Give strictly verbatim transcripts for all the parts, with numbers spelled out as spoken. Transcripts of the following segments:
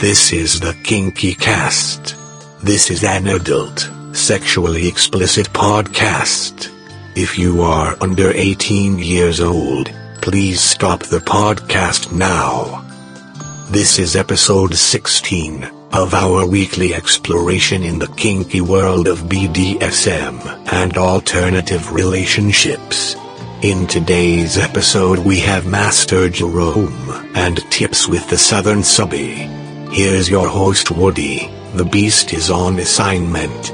This is the Kinky Cast. This is an adult, sexually explicit podcast. If you are under eighteen years old, please stop the podcast now. This is episode sixteen of our weekly exploration in the kinky world of B D S M and alternative relationships. In today's episode we have Master Jerome and tips with the Southern Subby. Here's your host Woody. The beast is on assignment.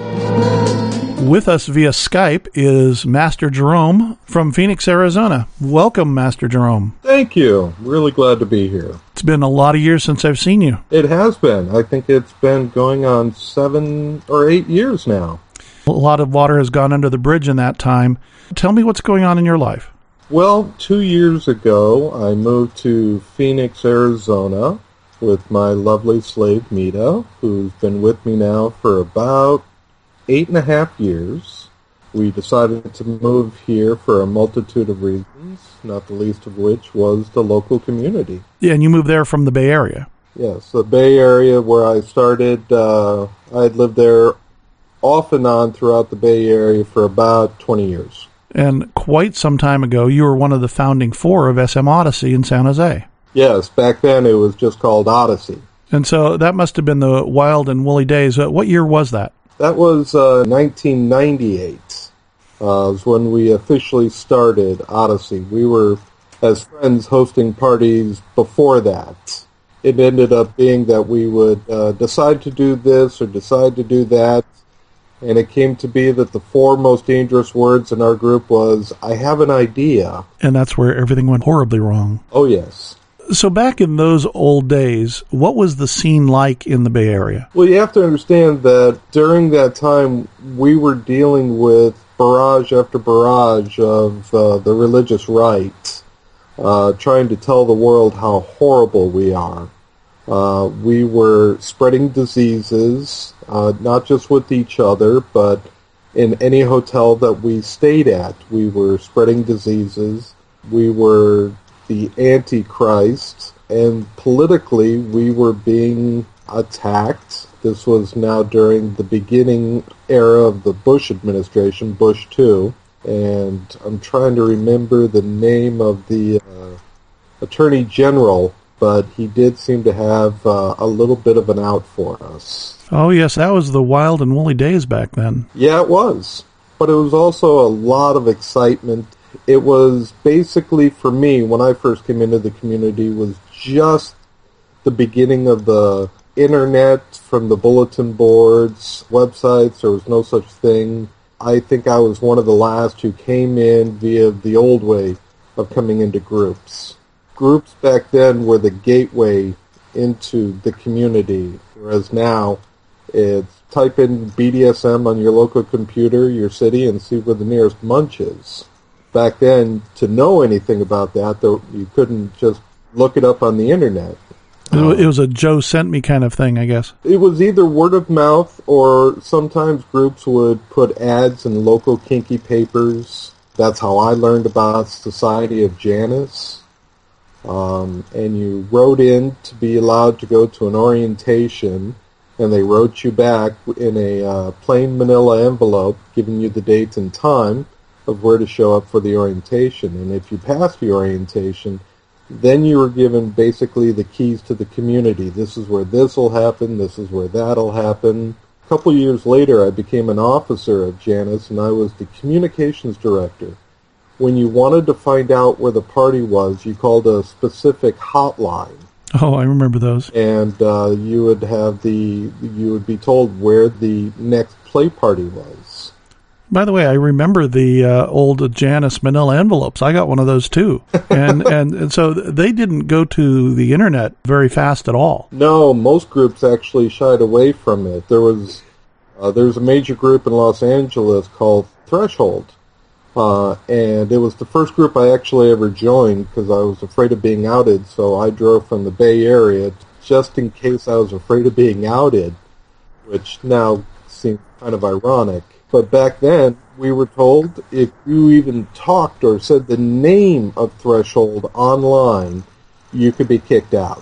With us via Skype is Master Jerome from Phoenix, Arizona. Welcome, Master Jerome. Thank you. Really glad to be here. It's been a lot of years since I've seen you. It has been. I think it's been going on seven or eight years now. A lot of water has gone under the bridge in that time. Tell me what's going on in your life. Well, two years ago, I moved to Phoenix, Arizona with my lovely slave, Mita, who's been with me now for about eight and a half years. We decided to move here for a multitude of reasons, not the least of which was the local community. Yeah, and you moved there from the Bay Area. Yes, the Bay Area where I started. Uh, I had lived there off and on throughout the Bay Area for about twenty years. And quite some time ago, you were one of the founding four of S M Odyssey in San Jose. Yes, back then it was just called Odyssey. And so that must have been the wild and woolly days. What year was that? That was uh, nineteen ninety-eight. Uh, was when we officially started Odyssey. We were, as friends, hosting parties before that. It ended up being that we would uh, decide to do this or decide to do that. And it came to be that the four most dangerous words in our group was, I have an idea. And that's where everything went horribly wrong. Oh, yes. So back in those old days, what was the scene like in the Bay Area? Well, you have to understand that during that time, we were dealing with barrage after barrage of uh, the religious right, uh, trying to tell the world how horrible we are. Uh, we were spreading diseases, uh, not just with each other, but in any hotel that we stayed at, we were spreading diseases. We were the Antichrist, and politically we were being attacked. This was now during the beginning era of the Bush administration, Bush two, and I'm trying to remember the name of the uh, Attorney General, but he did seem to have uh, a little bit of an out for us. Oh, yes, that was the wild and woolly days back then. Yeah, it was. But it was also a lot of excitement. It was basically, for me, when I first came into the community, was just the beginning of the internet, from the bulletin boards, websites. There was no such thing. I think I was one of the last who came in via the old way of coming into groups. Groups back then were the gateway into the community, whereas now it's type in B D S M on your local computer, your city, and see where the nearest munch is. Back then, to know anything about that, though, you couldn't just look it up on the internet. Um, it was a Joe sent me kind of thing, I guess. It was either word of mouth, or sometimes groups would put ads in local kinky papers. That's how I learned about Society of Janus. Um, and you wrote in to be allowed to go to an orientation, and they wrote you back in a uh, plain manila envelope, giving you the date and time of where to show up for the orientation. And if you passed the orientation, then you were given basically the keys to the community. This is where this will happen, this is where that'll happen. A couple years later, I became an officer of Janus, and I was the communications director. When you wanted to find out where the party was, you called a specific hotline. Oh, I remember those. And uh, you would have the you would be told where the next play party was. By the way, I remember the uh, old Janus manila envelopes. I got one of those too. And, and and so they didn't go to the internet very fast at all. No, most groups actually shied away from it. There was uh, there was a major group in Los Angeles called Threshold. Uh, and it was the first group I actually ever joined because I was afraid of being outed, so I drove from the Bay Area just in case I was afraid of being outed, which now seems kind of ironic. But back then, we were told if you even talked or said the name of Threshold online, you could be kicked out.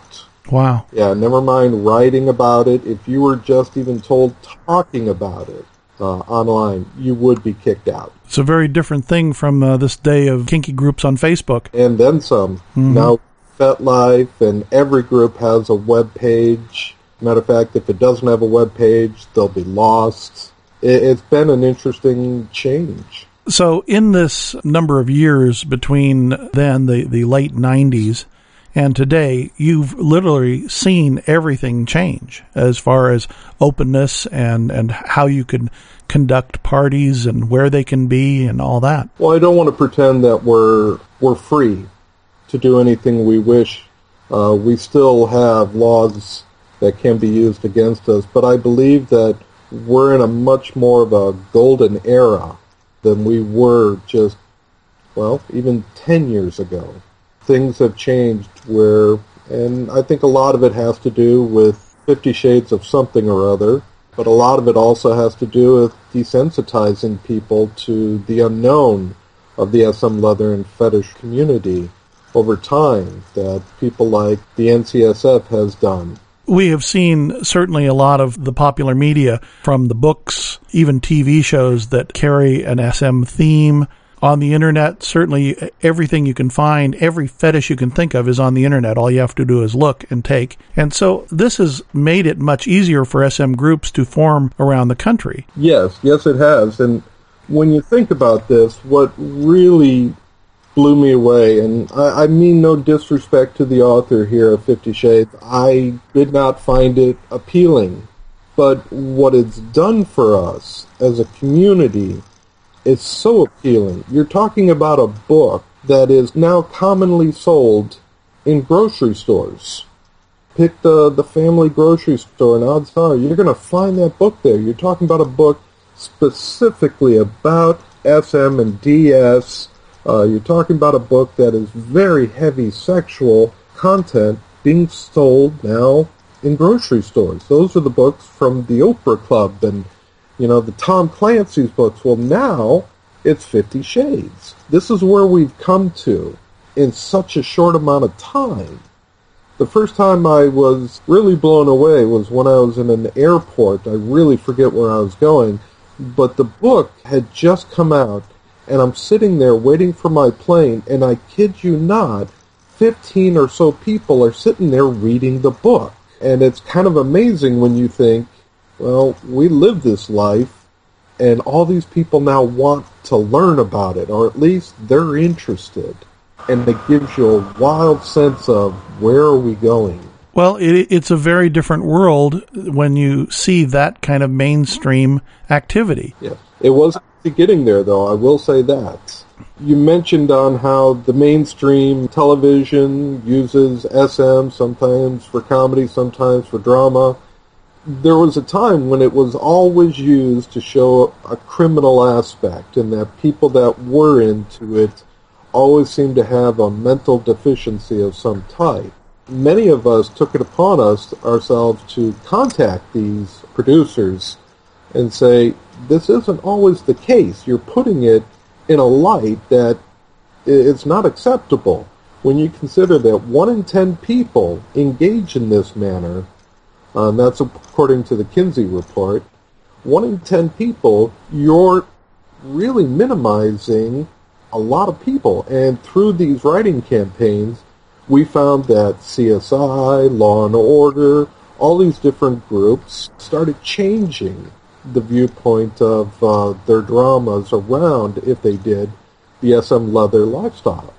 Wow. Yeah, never mind writing about it. If you were just even told talking about it uh, online, you would be kicked out. It's a very different thing from uh, this day of kinky groups on Facebook. And then some. Mm-hmm. Now, FetLife and every group has a web page. Matter of fact, if it doesn't have a web page, they'll be lost. It, it's been an interesting change. So in this number of years between then, the, the late nineties, and today, you've literally seen everything change as far as openness and, and how you can conduct parties and where they can be and all that. Well, I don't want to pretend that we're we're free to do anything we wish. Uh, we still have laws that can be used against us, but I believe that we're in a much more of a golden era than we were just, well, even ten years ago. Things have changed where, and I think a lot of it has to do with Fifty Shades of something or other, but a lot of it also has to do with desensitizing people to the unknown of the S M leather and fetish community over time that people like the N C S F has done. We have seen certainly a lot of the popular media, from the books, even T V shows that carry an S M theme. On the internet, certainly everything you can find, every fetish you can think of is on the internet. All you have to do is look and take. And so this has made it much easier for S M groups to form around the country. Yes, yes it has. And when you think about this, what really blew me away, and I, I mean no disrespect to the author here of Fifty Shades, I did not find it appealing. But what it's done for us as a community, it's so appealing. You're talking about a book that is now commonly sold in grocery stores. Pick the, the family grocery store, and odds are you're going to find that book there. You're talking about a book specifically about S M and D S. Uh, you're talking about a book that is very heavy sexual content being sold now in grocery stores. Those are the books from the Oprah Club and You know, the Tom Clancy's books. Well, now it's Fifty Shades. This is where we've come to in such a short amount of time. The first time I was really blown away was when I was in an airport. I really forget where I was going, but the book had just come out, and I'm sitting there waiting for my plane, and I kid you not, fifteen or so people are sitting there reading the book. And it's kind of amazing when you think, well, we live this life, and all these people now want to learn about it, or at least they're interested. And it gives you a wild sense of where are we going. Well, it, it's a very different world when you see that kind of mainstream activity. Yeah, it wasn't getting there, though, I will say that. You mentioned on how the mainstream television uses S M, sometimes for comedy, sometimes for drama. There was a time when it was always used to show a criminal aspect, and that people that were into it always seemed to have a mental deficiency of some type. Many of us took it upon us ourselves to contact these producers and say, this isn't always the case. You're putting it in a light that it's not acceptable. When you consider that one in ten people engage in this manner, Uh, and that's according to the Kinsey report, one in ten people, you're really minimizing a lot of people. And through these writing campaigns, we found that C S I, Law and Order, all these different groups started changing the viewpoint of uh, their dramas around, if they did, the S M leather lifestyle.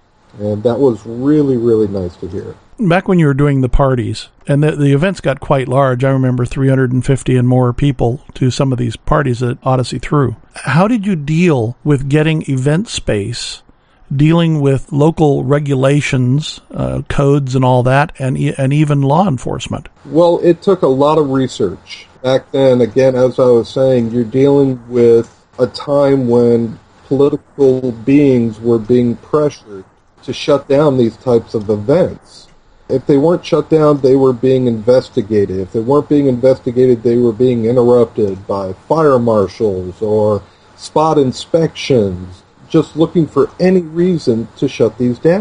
And that was really, really nice to hear. Back when you were doing the parties, and the, the events got quite large, I remember three hundred fifty and more people to some of these parties that Odyssey threw. How did you deal with getting event space, dealing with local regulations, uh, codes and all that, and, and even law enforcement? Well, it took a lot of research. Back then, again, as I was saying, you're dealing with a time when political beings were being pressured to shut down these types of events. If they weren't shut down, they were being investigated. If they weren't being investigated, they were being interrupted by fire marshals or spot inspections, just looking for any reason to shut these down.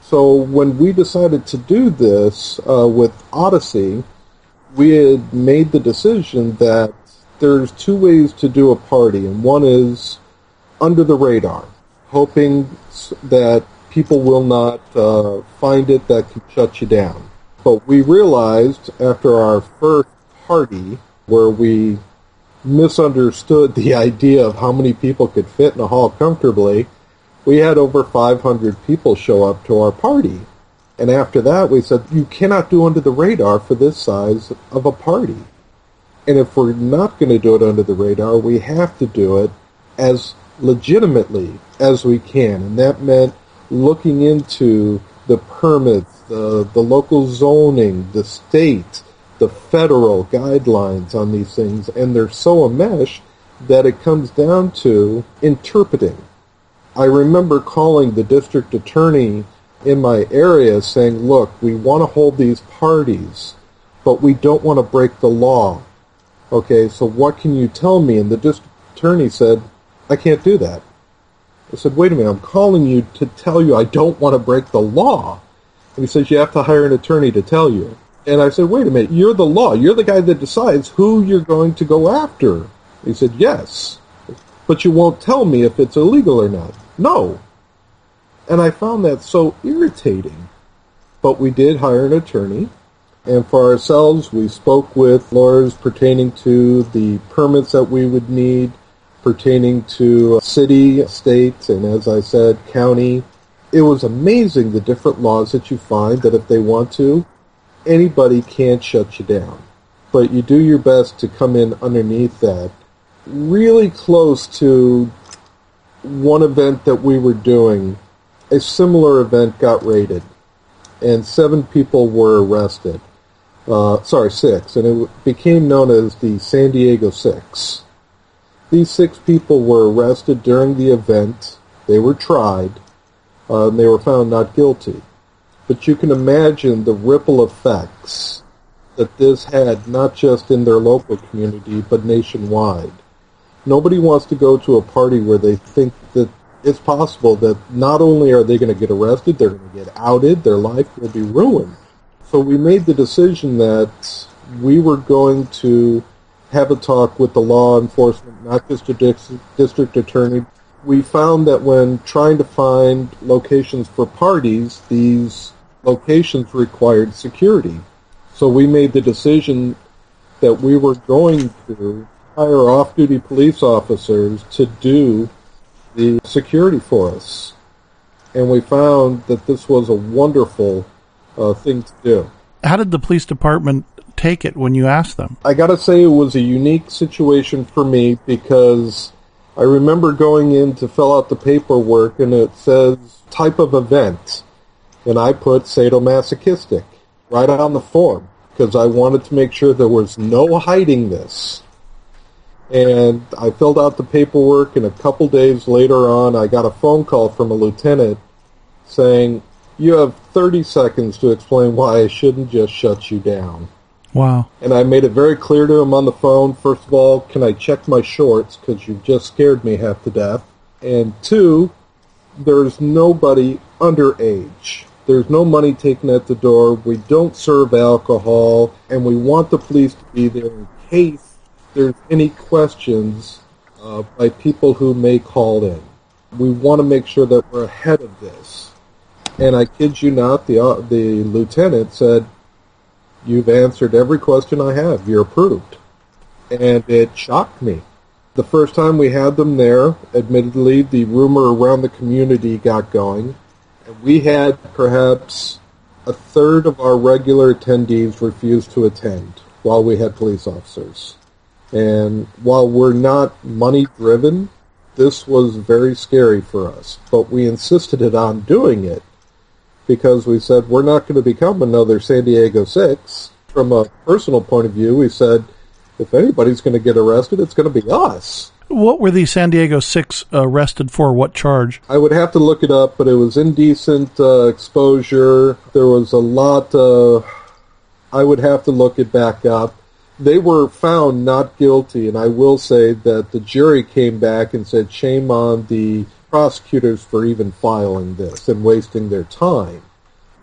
So when we decided to do this uh, with Odyssey, we had made the decision that there's two ways to do a party, and one is under the radar, hoping that people will not uh, find it that can shut you down. But we realized after our first party, where we misunderstood the idea of how many people could fit in a hall comfortably, we had over five hundred people show up to our party. And after that, we said, you cannot do under the radar for this size of a party. And if we're not going to do it under the radar, we have to do it as legitimately as we can. And that meant looking into the permits, the, the local zoning, the state, the federal guidelines on these things. And they're so enmeshed that it comes down to interpreting. I remember calling the district attorney in my area saying, look, we want to hold these parties, but we don't want to break the law. Okay, so what can you tell me? And the district attorney said, I can't do that. I said, wait a minute, I'm calling you to tell you I don't want to break the law. And he says, you have to hire an attorney to tell you. And I said, wait a minute, you're the law. You're the guy that decides who you're going to go after. He said, yes, but you won't tell me if it's illegal or not. No. And I found that so irritating. But we did hire an attorney. And for ourselves, we spoke with lawyers pertaining to the permits that we would need, pertaining to city, state, and as I said, county. It was amazing the different laws that you find that if they want to, anybody can't shut you down. But you do your best to come in underneath that. Really close to one event that we were doing, a similar event got raided, and seven people were arrested. Uh, sorry, six, and it became known as the San Diego Six. These six people were arrested during the event. They were tried, uh, and they were found not guilty. But you can imagine the ripple effects that this had, not just in their local community, but nationwide. Nobody wants to go to a party where they think that it's possible that not only are they going to get arrested, they're going to get outed, their life will be ruined. So we made the decision that we were going to have a talk with the law enforcement, not just a district attorney. We found that when trying to find locations for parties, these locations required security. So we made the decision that we were going to hire off-duty police officers to do the security for us. And we found that this was a wonderful uh, thing to do. How did the police department take it when you asked them? I got to say it was a unique situation for me because I remember going in to fill out the paperwork and it says type of event. And I put sadomasochistic right on the form because I wanted to make sure there was no hiding this. And I filled out the paperwork, and a couple days later on, I got a phone call from a lieutenant saying, you have thirty seconds to explain why I shouldn't just shut you down. Wow. And I made it very clear to him on the phone, first of all, can I check my shorts, because you've just scared me half to death. And two, there's nobody underage. There's no money taken at the door. We don't serve alcohol, and we want the police to be there in case there's any questions uh, by people who may call in. We want to make sure that we're ahead of this. And I kid you not, the uh, the lieutenant said, you've answered every question I have. You're approved. And it shocked me. The first time we had them there, admittedly, the rumor around the community got going. And we had perhaps a third of our regular attendees refuse to attend while we had police officers. And while we're not money-driven, this was very scary for us. But we insisted on doing it because we said we're not going to become another San Diego Six. From a personal point of view, we said if anybody's going to get arrested, it's going to be us. What were the San Diego Six arrested for? What charge? I would have to look it up, but it was indecent uh, exposure. There was a lot. Uh, I would have to look it back up. They were found not guilty, and I will say that the jury came back and said shame on the prosecutors for even filing this and wasting their time.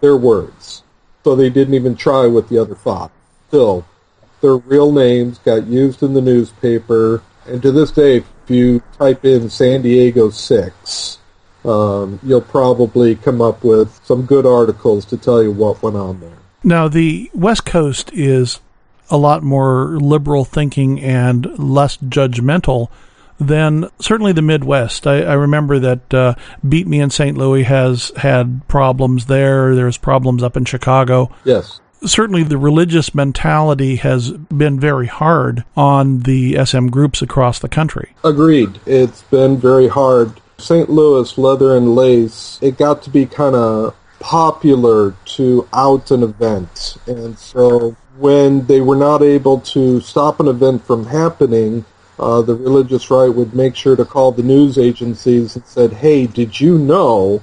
their words. So they didn't even try with the other five. Still, their real names got used in the newspaper, and to this day, if you type in San Diego six, um, you'll probably come up with some good articles to tell you what went on there. Now, the West Coast is a lot more liberal thinking and less judgmental than certainly the Midwest. I, I remember that uh, Beat Me in Saint Louis has had problems there. There's problems up in Chicago. Yes. Certainly the religious mentality has been very hard on the S M groups across the country. Agreed. It's been very hard. Saint Louis, Leather and Lace, it got to be kind of popular to out an event. And so when they were not able to stop an event from happening, Uh, the religious right would make sure to call the news agencies and said, hey, did you know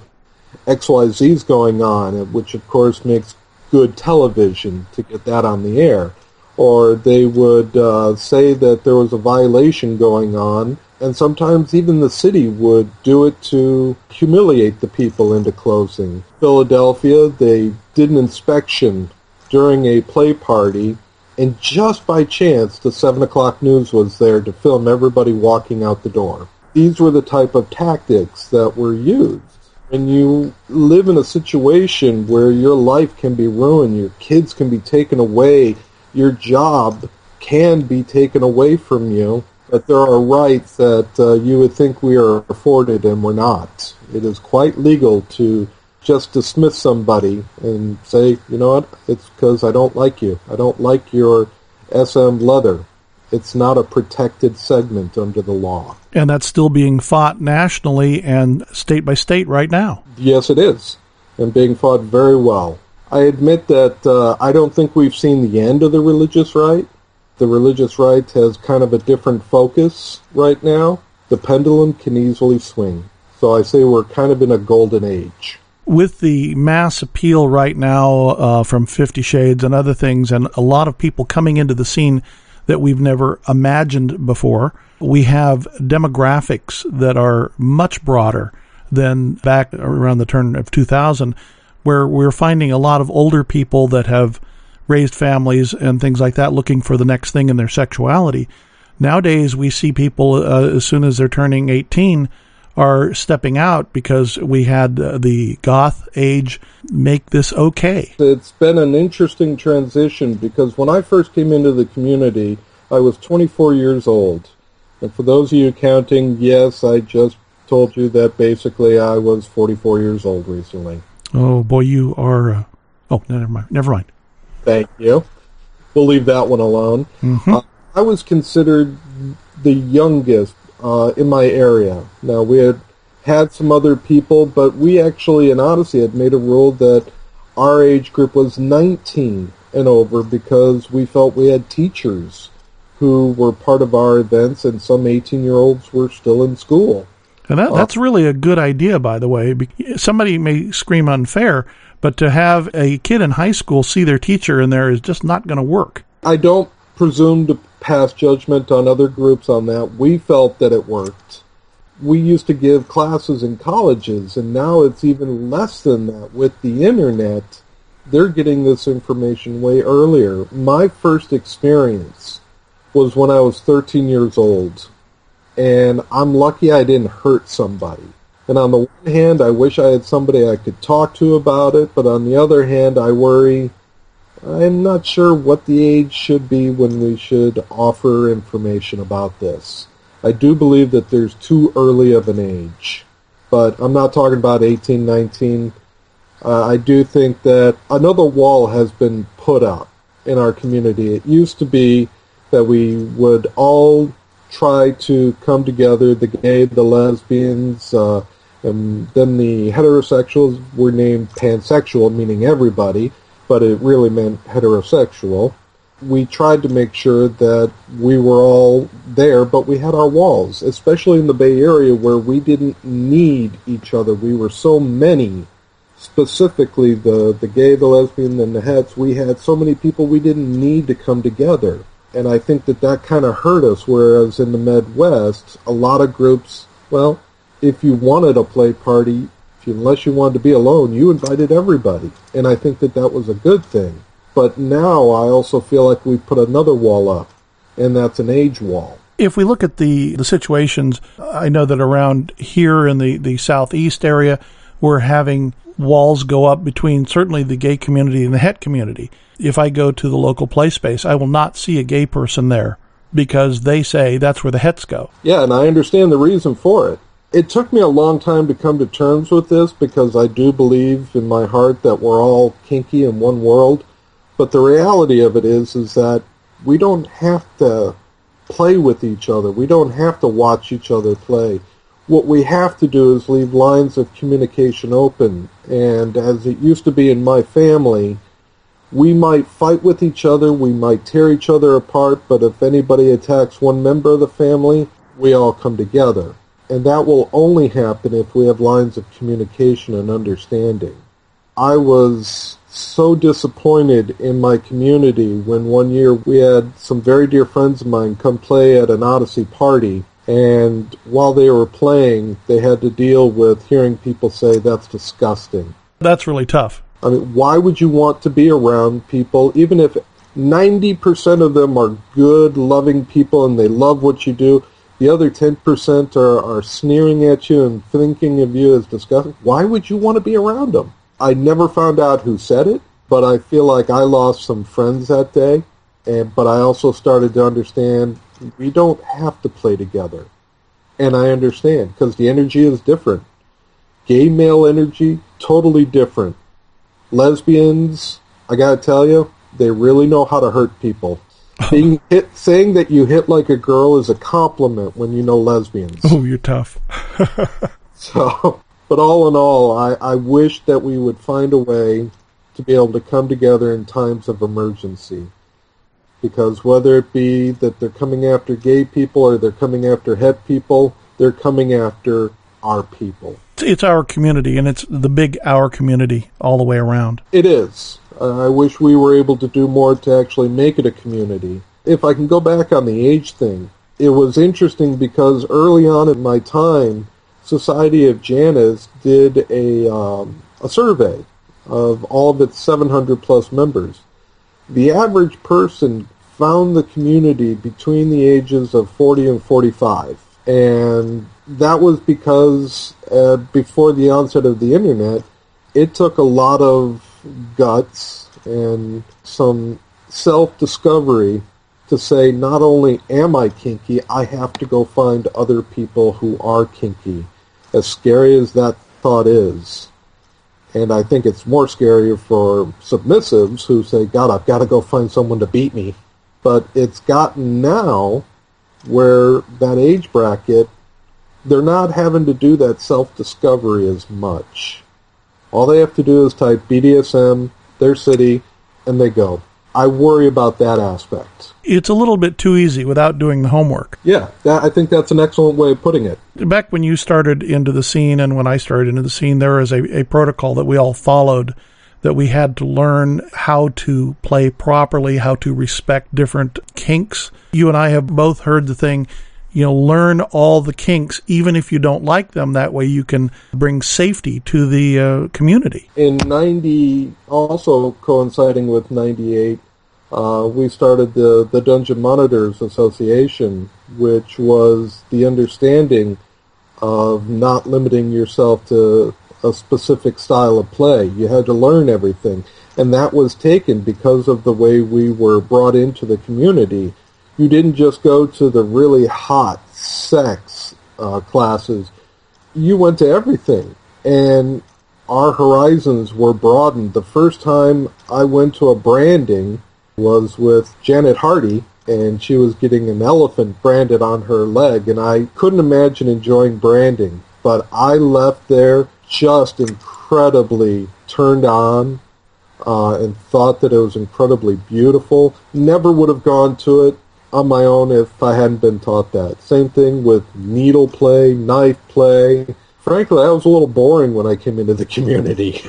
X Y Z is going on? Which, of course, makes good television to get that on the air. Or they would uh, say that there was a violation going on, and sometimes even the city would do it to humiliate the people into closing. Philadelphia, they did an inspection during a play party, and just by chance, the seven o'clock news was there to film everybody walking out the door. These were the type of tactics that were used. When you live in a situation where your life can be ruined, your kids can be taken away, your job can be taken away from you, that there are rights that uh, you would think we are afforded and we're not. It is quite legal to just dismiss somebody and say, you know what, it's because I don't like you. I don't like your S M leather. It's not a protected segment under the law. And that's still being fought nationally and state by state right now. Yes, it is, and being fought very well. I admit that uh, I don't think we've seen the end of the religious right. The religious right has kind of a different focus right now. The pendulum can easily swing. So I say we're kind of in a golden age. With the mass appeal right now uh, from Fifty Shades and other things, and a lot of people coming into the scene that we've never imagined before, we have demographics that are much broader than back around the turn of two thousand, where we're finding a lot of older people that have raised families and things like that looking for the next thing in their sexuality. Nowadays, we see people, uh, as soon as they're turning eighteen, are stepping out because we had uh, the goth age make this okay. It's been an interesting transition because when I first came into the community, I was twenty-four years old. And for those of you counting, yes, I just told you that basically I was forty-four years old recently. Oh, boy, you are... Uh, oh, never mind. Never mind. Thank you. We'll leave that one alone. Mm-hmm. Uh, I was considered the youngest Uh, in my area. Now, we had had some other people, but we actually in Odyssey had made a rule that our age group was nineteen and over because we felt we had teachers who were part of our events, and some eighteen-year-olds were still in school. And that, that's really a good idea, by the way. Somebody may scream unfair, but to have a kid in high school see their teacher in there is just not going to work. I don't presume to pass judgment on other groups on that. We felt that it worked. We used to give classes in colleges, and now it's even less than that. With the internet, they're getting this information way earlier. My first experience was when I was thirteen years old, and I'm lucky I didn't hurt somebody. And on the one hand, I wish I had somebody I could talk to about it, but on the other hand, I worry I'm not sure what the age should be when we should offer information about this. I do believe that there's too early of an age, but I'm not talking about eighteen, nineteen. Uh, I do think that another wall has been put up in our community. It used to be that we would all try to come together, the gay, the lesbians, uh, and then the heterosexuals were named pansexual, meaning everybody, but it really meant heterosexual. We tried to make sure that we were all there, but we had our walls, especially in the Bay Area where we didn't need each other. We were so many, specifically the, the gay, the lesbian, and the hets. We had so many people we didn't need to come together. And I think that that kind of hurt us, whereas in the Midwest, a lot of groups, well, if you wanted a play party, Unless you wanted to be alone, you invited everybody. And I think that that was a good thing. But now I also feel like we put another wall up, and that's an age wall. If we look at the, the situations, I know that around here in the, the southeast area, we're having walls go up between certainly the gay community and the het community. If I go to the local play space, I will not see a gay person there because they say that's where the hets go. Yeah, and I understand the reason for it. It took me a long time to come to terms with this because I do believe in my heart that we're all kinky in one world. But the reality of it is, is that we don't have to play with each other. We don't have to watch each other play. What we have to do is leave lines of communication open. And as it used to be in my family, we might fight with each other, we might tear each other apart, but if anybody attacks one member of the family, we all come together. And that will only happen if we have lines of communication and understanding. I was so disappointed in my community when one year we had some very dear friends of mine come play at an Odyssey party, and while they were playing, they had to deal with hearing people say, "That's disgusting." That's really tough. I mean, why would you want to be around people, even if ninety percent of them are good, loving people and they love what you do, the other ten percent are, are sneering at you and thinking of you as disgusting? Why would you want to be around them? I never found out who said it, but I feel like I lost some friends that day. And but I also started to understand we don't have to play together. And I understand, because the energy is different. Gay male energy, totally different. Lesbians, I gotta tell you, they really know how to hurt people. Being hit, saying that you hit like a girl is a compliment when you know lesbians. Oh, you're tough. So, but all in all, I, I wish that we would find a way to be able to come together in times of emergency. Because whether it be that they're coming after gay people or they're coming after het people, they're coming after our people. It's our community, and it's the big our community all the way around. It is. Uh, I wish we were able to do more to actually make it a community. If I can go back on the age thing, it was interesting because early on in my time, Society of Janus did a um, a survey of all of its seven hundred plus members. The average person found the community between the ages of forty and forty-five. And that was because uh, before the onset of the internet, it took a lot of guts and some self-discovery to say, not only am I kinky, I have to go find other people who are kinky. As scary as that thought is. And I think it's more scary for submissives who say, God, I've got to go find someone to beat me. But it's gotten now where that age bracket, they're not having to do that self-discovery as much. All they have to do is type B D S M, their city, and they go. I worry about that aspect. It's a little bit too easy without doing the homework. Yeah, that, I think that's an excellent way of putting it. Back when you started into the scene and when I started into the scene, there was a, a protocol that we all followed, that we had to learn how to play properly, how to respect different kinks. You and I have both heard the thing, you know, learn all the kinks, even if you don't like them. That way you can bring safety to the uh, community. In ninety, also coinciding with ninety-eight, uh, we started the, the Dungeon Monitors Association, which was the understanding of not limiting yourself to a specific style of play. You had to learn everything. And that was taken because of the way we were brought into the community. You didn't just go to the really hot sex uh, classes. You went to everything. And our horizons were broadened. The first time I went to a branding was with Janet Hardy, and she was getting an elephant branded on her leg, and I couldn't imagine enjoying branding. But I left there just incredibly turned on uh, and thought that it was incredibly beautiful. Never would have gone to it on my own if I hadn't been taught that. Same thing with needle play, knife play. Frankly, I was a little boring when I came into the community.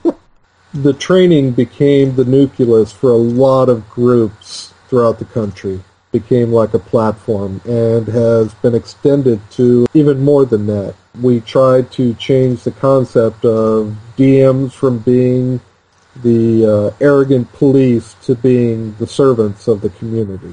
The training became the nucleus for a lot of groups throughout the country became like a platform and has been extended to even more than that. We tried to change the concept of D Ms from being the uh, arrogant police to being the servants of the community.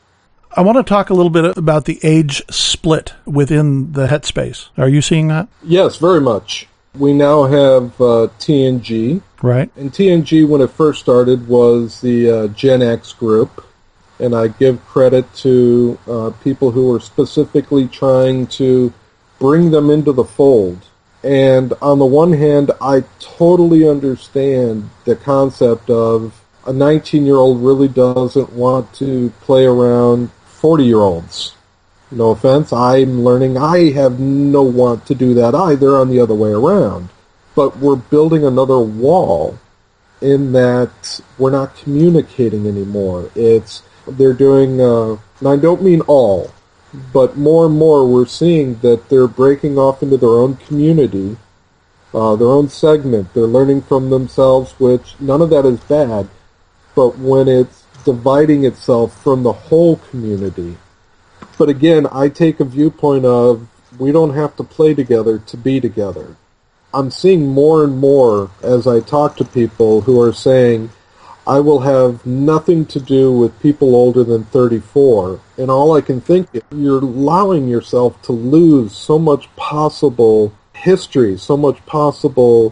I want to talk a little bit about the age split within the Headspace. Are you seeing that? Yes, very much. We now have uh, T N G. Right. And T N G, when it first started, was the uh, Gen X group. And I give credit to uh, people who were specifically trying to bring them into the fold. And on the one hand, I totally understand the concept of a nineteen-year-old really doesn't want to play around forty-year-olds. No offense, I'm learning I have no want to do that either, on the other way around. But we're building another wall in that we're not communicating anymore. It's, they're doing, uh, and I don't mean all, but more and more we're seeing that they're breaking off into their own community, uh, their own segment. They're learning from themselves, which none of that is bad, but when it's dividing itself from the whole community. But again, I take a viewpoint of we don't have to play together to be together. I'm seeing more and more as I talk to people who are saying, I will have nothing to do with people older than thirty-four. And all I can think is you're allowing yourself to lose so much possible history, so much possible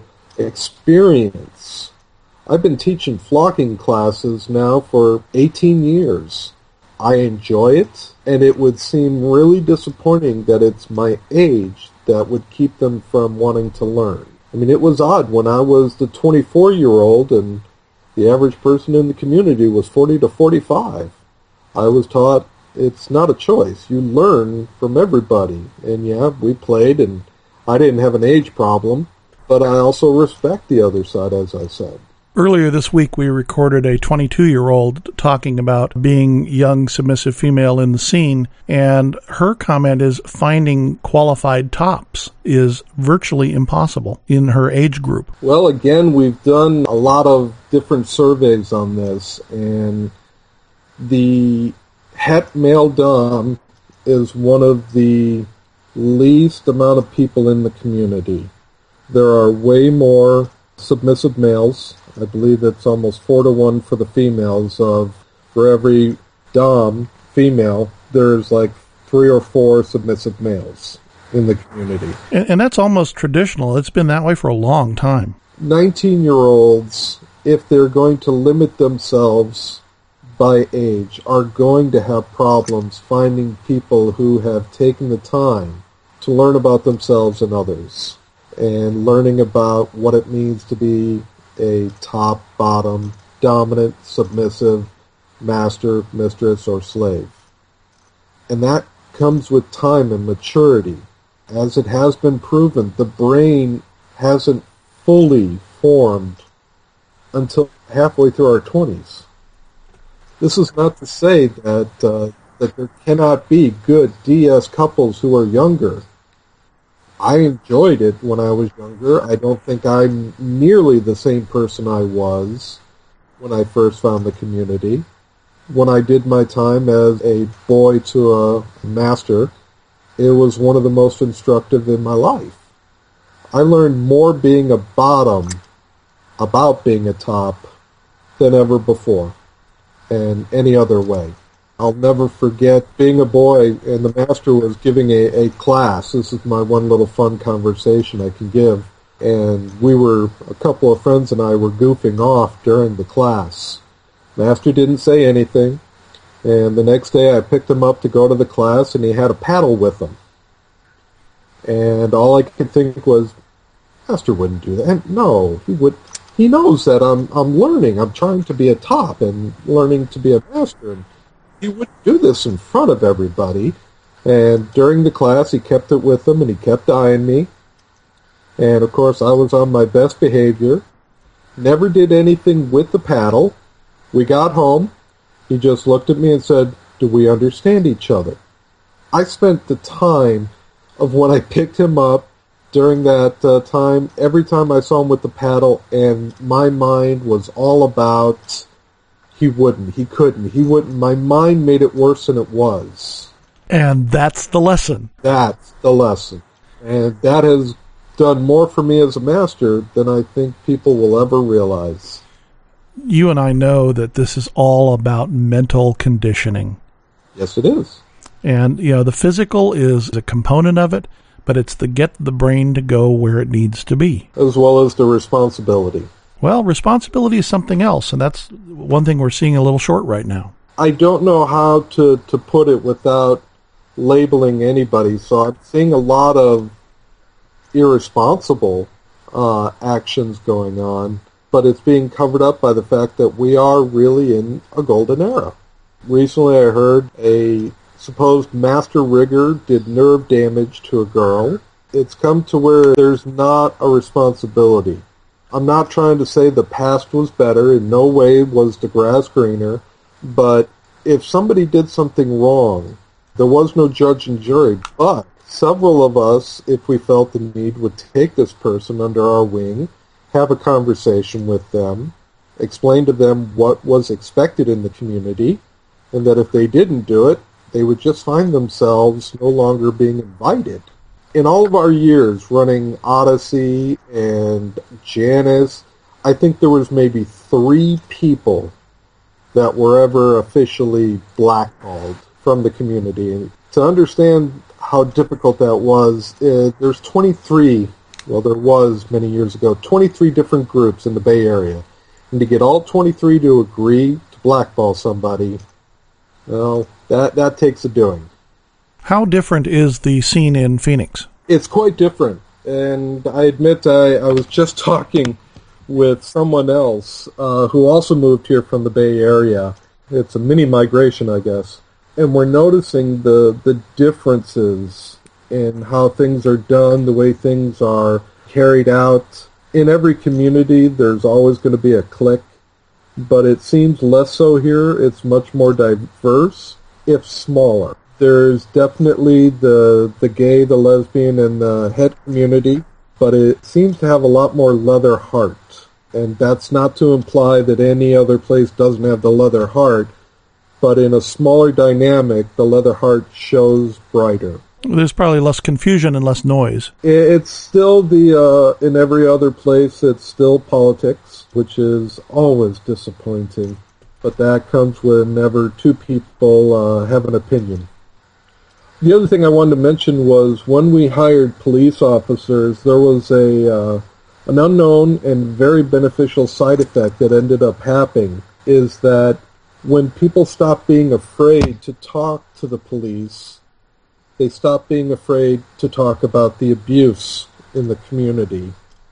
experience. I've been teaching flocking classes now for eighteen years. I enjoy it, and it would seem really disappointing that it's my age that would keep them from wanting to learn. I mean, it was odd when I was the twenty-four-year-old and the average person in the community was forty to forty-five. I was taught it's not a choice. You learn from everybody. And yeah, we played, and I didn't have an age problem, but I also respect the other side, as I said. Earlier this week, we recorded a twenty-two-year-old talking about being young, submissive female in the scene, and her comment is finding qualified tops is virtually impossible in her age group. Well, again, we've done a lot of different surveys on this, and the het male dom is one of the least amount of people in the community. There are way more submissive males. I believe it's almost four to one for the females. Of for every dom female, there's like three or four submissive males in the community. And, and that's almost traditional. It's been that way for a long time. nineteen-year-olds, if they're going to limit themselves by age, are going to have problems finding people who have taken the time to learn about themselves and others, and learning about what it means to be a top, bottom, dominant, submissive, master, mistress, or slave. And that comes with time and maturity. As it has been proven, the brain hasn't fully formed until halfway through our twenties. This is not to say that uh, that there cannot be good D S couples who are younger. I enjoyed it when I was younger. I don't think I'm nearly the same person I was when I first found the community. When I did my time as a boy to a master, it was one of the most instructive in my life. I learned more being a bottom about being a top than ever before, and any other way. I'll never forget being a boy, and the master was giving a, a class. This is my one little fun conversation I can give. And we were, a couple of friends and I were goofing off during the class. Master didn't say anything. And the next day I picked him up to go to the class, and he had a paddle with him. And all I could think was, Master wouldn't do that. And no, he would. He knows that I'm I'm learning. I'm trying to be a top and learning to be a master. And he wouldn't do this in front of everybody. And during the class, he kept it with him, and he kept eyeing me. And, of course, I was on my best behavior. Never did anything with the paddle. We got home. He just looked at me and said, do we understand each other? I spent the time of when I picked him up during that uh, time, every time I saw him with the paddle, and my mind was all about he wouldn't, he couldn't, he wouldn't. My mind made it worse than it was. And that's the lesson. That's the lesson. And that has done more for me as a master than I think people will ever realize. You and I know that this is all about mental conditioning. Yes, it is. And, you know, the physical is a component of it, but it's the get the brain to go where it needs to be. As well as the responsibility. Well, responsibility is something else, and that's one thing we're seeing a little short right now. I don't know how to, to put it without labeling anybody, so I'm seeing a lot of irresponsible uh, actions going on, but it's being covered up by the fact that we are really in a golden era. Recently I heard a supposed master rigger did nerve damage to a girl. It's come to where there's not a responsibility. I'm not trying to say the past was better. In no way was the grass greener. But if somebody did something wrong, there was no judge and jury. But several of us, if we felt the need, would take this person under our wing, have a conversation with them, explain to them what was expected in the community, and that if they didn't do it, they would just find themselves no longer being invited. In all of our years running Odyssey and Janus, I think there was maybe three people that were ever officially blackballed from the community. And to understand how difficult that was, uh, there's twenty-three, well there was many years ago, twenty-three different groups in the Bay Area. And to get all twenty-three to agree to blackball somebody, well, that, that takes a doing. How different is the scene in Phoenix? It's quite different. And I admit I, I was just talking with someone else uh, who also moved here from the Bay Area. It's a mini migration, I guess. And we're noticing the, the differences in how things are done, the way things are carried out. In every community, there's always going to be a clique, but it seems less so here. It's much more diverse, if smaller. There's definitely the the gay, the lesbian, and the het community, but it seems to have a lot more leather heart. And that's not to imply that any other place doesn't have the leather heart, but in a smaller dynamic, the leather heart shows brighter. There's probably less confusion and less noise. It's still the, uh, in every other place, it's still politics, which is always disappointing. But that comes whenever two people uh, have an opinion. The other thing I wanted to mention was when we hired police officers, there was a uh, an unknown and very beneficial side effect that ended up happening, is that when people stopped being afraid to talk to the police, they stopped being afraid to talk about the abuse in the community.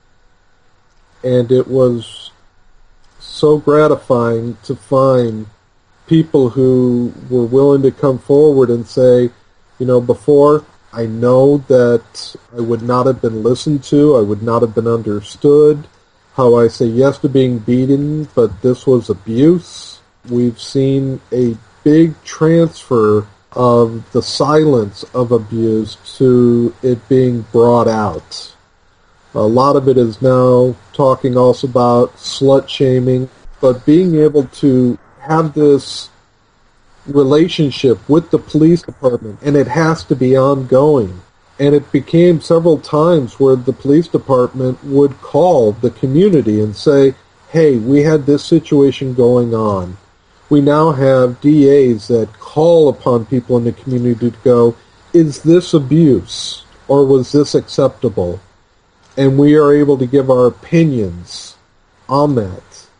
And it was so gratifying to find people who were willing to come forward and say, you know, before, I know that I would not have been listened to, I would not have been understood, how I say yes to being beaten, but this was abuse. We've seen a big transfer of the silence of abuse to it being brought out. A lot of it is now talking also about slut-shaming, but being able to have this relationship with the police department, and it has to be ongoing. And it became several times where the police department would call the community and say, hey, we had this situation going on. We now have D As that call upon people in the community to go, is this abuse or was this acceptable? And we are able to give our opinions on that.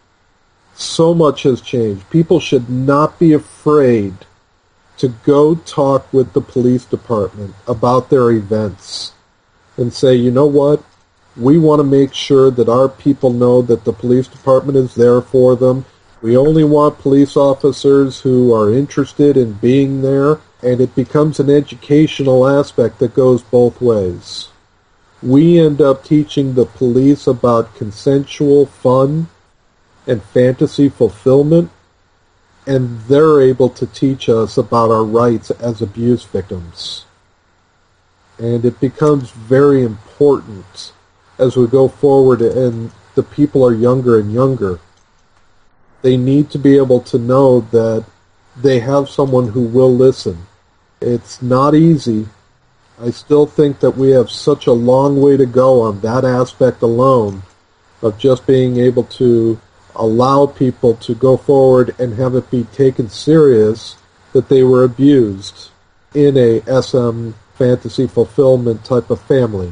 So much has changed. People should not be afraid to go talk with the police department about their events and say, you know what, we want to make sure that our people know that the police department is there for them. We only want police officers who are interested in being there, and it becomes an educational aspect that goes both ways. We end up teaching the police about consensual fun and fantasy fulfillment, and they're able to teach us about our rights as abuse victims. And it becomes very important as we go forward and the people are younger and younger. They need to be able to know that they have someone who will listen. It's not easy. I still think that we have such a long way to go on that aspect alone of just being able to allow people to go forward and have it be taken serious that they were abused in a S M fantasy fulfillment type of family.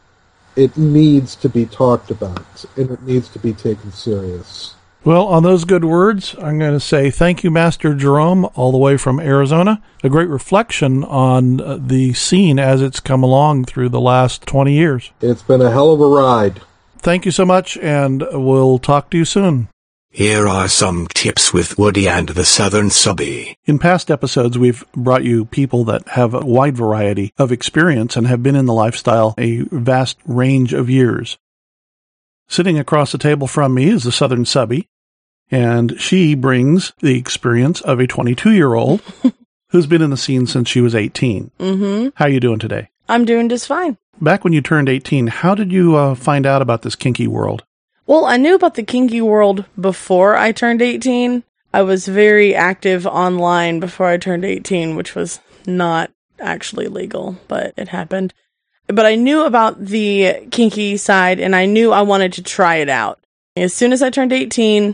It needs to be talked about, and it needs to be taken serious. Well, on those good words, I'm going to say thank you, Master Jerome, all the way from Arizona. A great reflection on uh, the scene as it's come along through the last twenty years. It's been a hell of a ride. Thank you so much, and we'll talk to you soon. Here are some tips with Woody and the Southern Subby. In past episodes, we've brought you people that have a wide variety of experience and have been in the lifestyle a vast range of years. Sitting across the table from me is the Southern Subby, and she brings the experience of a twenty-two-year-old who's been in the scene since she was eighteen. Mm-hmm. How are you doing today? I'm doing just fine. Back when you turned eighteen, how did you uh, find out about this kinky world? Well, I knew about the kinky world before I turned eighteen. I was very active online before I turned eighteen, which was not actually legal, but it happened. But I knew about the kinky side, and I knew I wanted to try it out. As soon as I turned eighteen,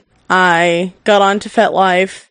I got onto FetLife,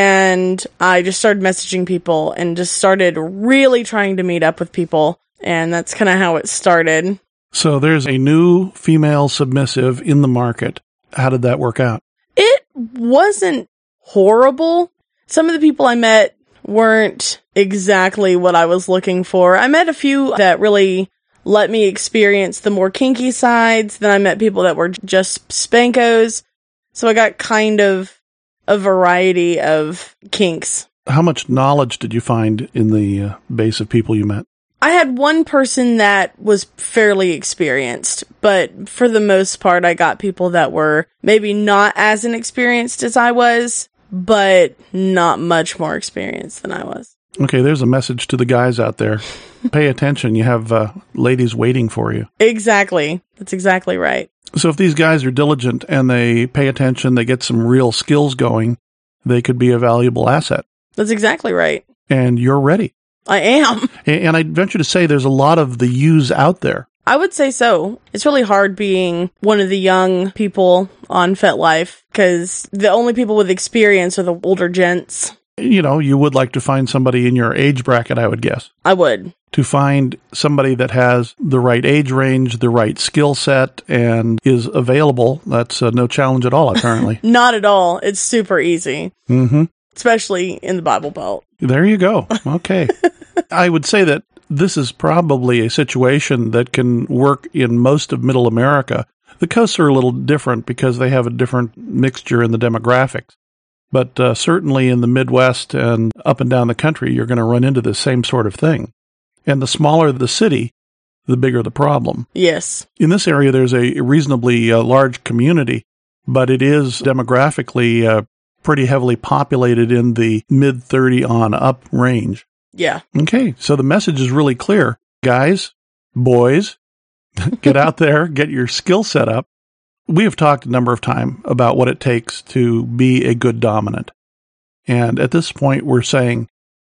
and I just started messaging people and just started really trying to meet up with people, and that's kind of how it started. So there's a new female submissive in the market. How did that work out? It wasn't horrible. Some of the people I met weren't exactly what I was looking for. I met a few that really let me experience the more kinky sides. Then I met people that were just spankos. So I got kind of a variety of kinks. How much knowledge did you find in the uh, base of people you met? I had one person that was fairly experienced, but for the most part, I got people that were maybe not as inexperienced as I was, but not much more experienced than I was. Okay, there's a message to the guys out there. Pay attention. You have uh, ladies waiting for you. Exactly. That's exactly right. So if these guys are diligent and they pay attention, they get some real skills going, they could be a valuable asset. That's exactly right. And you're ready. I am. And I'd venture to say there's a lot of the yous out there. I would say so. It's really hard being one of the young people on FetLife because the only people with experience are the older gents. You know, you would like to find somebody in your age bracket, I would guess. I would. To find somebody that has the right age range, the right skill set, and is available, that's uh, no challenge at all, apparently. Not at all. It's super easy. Mm-hmm. Especially in the Bible Belt. There you go. Okay. I would say that this is probably a situation that can work in most of Middle America. The coasts are a little different because they have a different mixture in the demographics. But uh, certainly in the Midwest and up and down the country, you're going to run into the same sort of thing. And the smaller the city, the bigger the problem. Yes. In this area, there's a reasonably uh, large community, but it is demographically uh, pretty heavily populated in the mid thirty on up range. Yeah. Okay, so the message is really clear. Guys, boys, get out there, get your skill set up. We have talked a number of times about what it takes to be a good dominant. And at this point, we're saying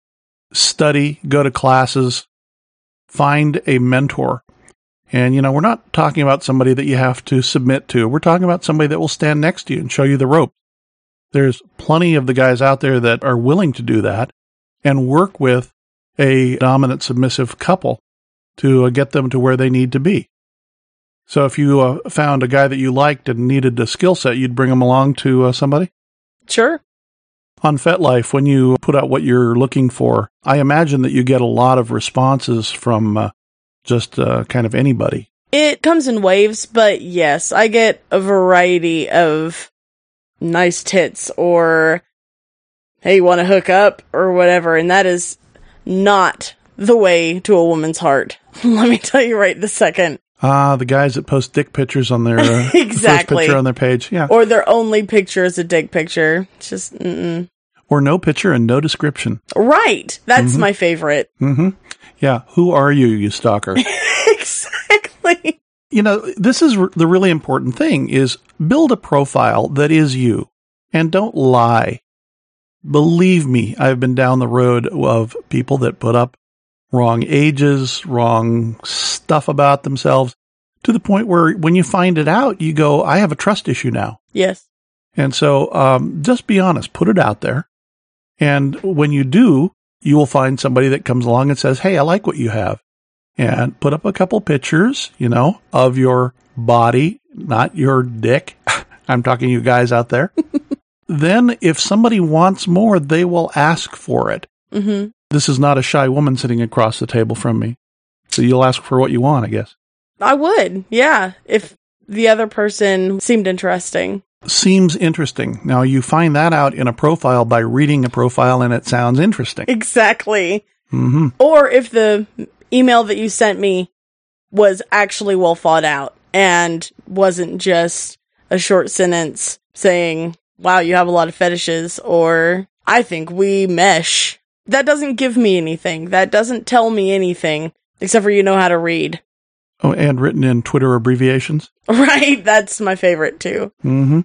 study, go to classes, find a mentor. And, you know, we're not talking about somebody that you have to submit to. We're talking about somebody that will stand next to you and show you the ropes. There's plenty of the guys out there that are willing to do that and work with a dominant submissive couple to uh, get them to where they need to be. So if you uh, found a guy that you liked and needed a skill set, you'd bring him along to uh, somebody? Sure. On FetLife, when you put out what you're looking for, I imagine that you get a lot of responses from uh, just uh, kind of anybody. It comes in waves, but yes, I get a variety of nice tits or, hey, you want to hook up or whatever, and that is not the way to a woman's heart. Let me tell you right this second. Ah, the guys that post dick pictures on their uh, exactly. first picture on their page. Yeah. Or their only picture is a dick picture. It's just, mm-mm. Or no picture and no description. Right. That's mm-hmm. my favorite. Mm-hmm. Yeah. Who are you, you stalker? Exactly. You know, this is r- the really important thing is build a profile that is you. And don't lie. Believe me, I've been down the road of people that put up wrong ages, wrong stuff about themselves, to the point where when you find it out, you go, I have a trust issue now. Yes. And so um, just be honest, put it out there. And when you do, you will find somebody that comes along and says, hey, I like what you have. And put up a couple pictures, you know, of your body, not your dick. I'm talking to you guys out there. Then if somebody wants more, they will ask for it. Mm-hmm. This is not a shy woman sitting across the table from me. So you'll ask for what you want, I guess. I would, yeah, if the other person seemed interesting. Seems interesting. Now, you find that out in a profile by reading a profile and it sounds interesting. Exactly. Mm-hmm. Or if the email that you sent me was actually well thought out and wasn't just a short sentence saying, wow, you have a lot of fetishes, or I think we mesh. That doesn't give me anything. That doesn't tell me anything, except for you know how to read. Oh, and written in Twitter abbreviations? Right, that's my favorite too. Mm-hmm.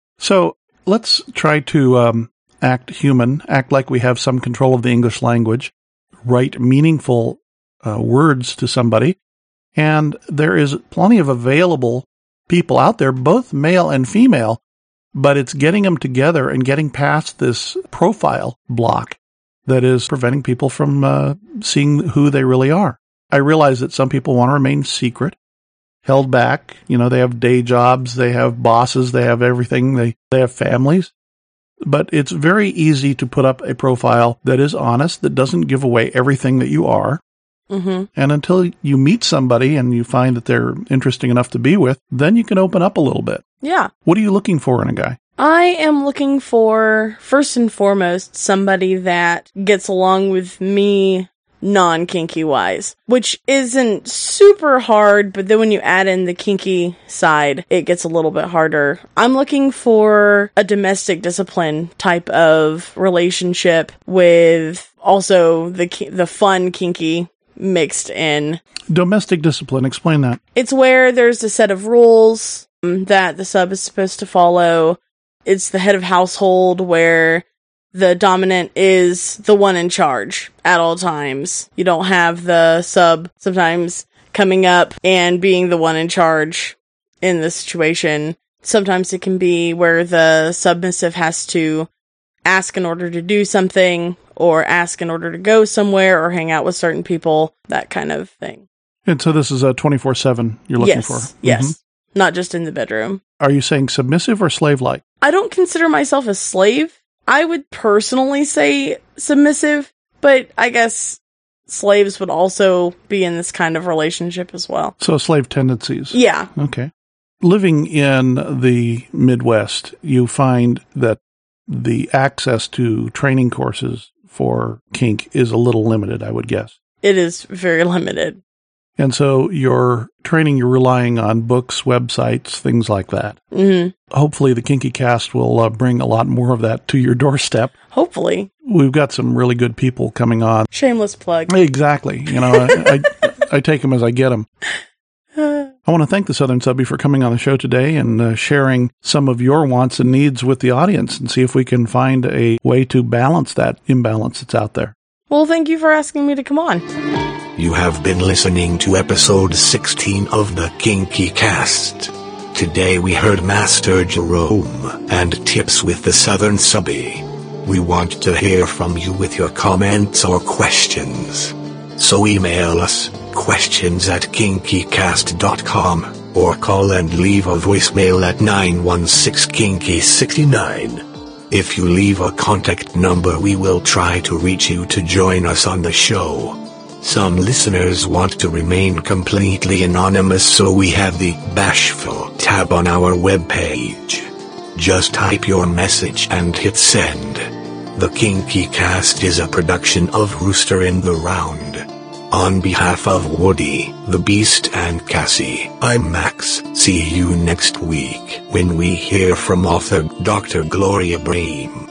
So let's try to um, act human, act like we have some control of the English language, write meaningful uh, words to somebody, and there is plenty of available people out there, both male and female, but it's getting them together and getting past this profile block that is preventing people from uh, seeing who they really are. I realize that some people want to remain secret, held back. You know, they have day jobs, they have bosses, they have everything, they, they have families. But it's very easy to put up a profile that is honest, that doesn't give away everything that you are. Mm-hmm. And until you meet somebody and you find that they're interesting enough to be with, then you can open up a little bit. Yeah. What are you looking for in a guy? I am looking for, first and foremost, somebody that gets along with me non-kinky wise, which isn't super hard, but then when you add in the kinky side, it gets a little bit harder. I'm looking for a domestic discipline type of relationship with also the the fun kinky mixed in. Domestic discipline, explain that. It's where there's a set of rules that the sub is supposed to follow. It's the head of household where the dominant is the one in charge at all times. You don't have the sub sometimes coming up and being the one in charge in the situation. Sometimes it can be where the submissive has to ask in order to do something, or ask in order to go somewhere, or hang out with certain people, that kind of thing. And so this is a twenty-four seven you're looking yes, for? Yes, Mm-hmm. Not just in the bedroom. Are you saying submissive or slave-like? I don't consider myself a slave. I would personally say submissive, but I guess slaves would also be in this kind of relationship as well. So slave tendencies. Yeah. Okay. Living in the Midwest, you find that the access to training courses for kink is a little limited, I would guess. It is very limited. And so your training, you're relying on books, websites, things like that. Mm-hmm. Hopefully the Kinky Cast will uh, bring a lot more of that to your doorstep. Hopefully. We've got some really good people coming on. Shameless plug. Exactly. You know, I, I, I take them as I get them. I want to thank the Southern Subby for coming on the show today and uh, sharing some of your wants and needs with the audience, and see if we can find a way to balance that imbalance that's out there. Well, thank you for asking me to come on. You have been listening to episode sixteen of the Kinky Cast. Today we heard Master Jerome and tips with the Southern Subby. We want to hear from you with your comments or questions. So email us, questions at kinky cast dot com, or call and leave a voicemail at nine one six kinky six nine. If you leave a contact number, we will try to reach you to join us on the show. Some listeners want to remain completely anonymous, so we have the Bashful tab on our webpage. Just type your message and hit send. The Kinky Cast is a production of Rooster in the Round. On behalf of Woody, the Beast, and Cassie, I'm Max. See you next week when we hear from author Doctor Gloria Brame.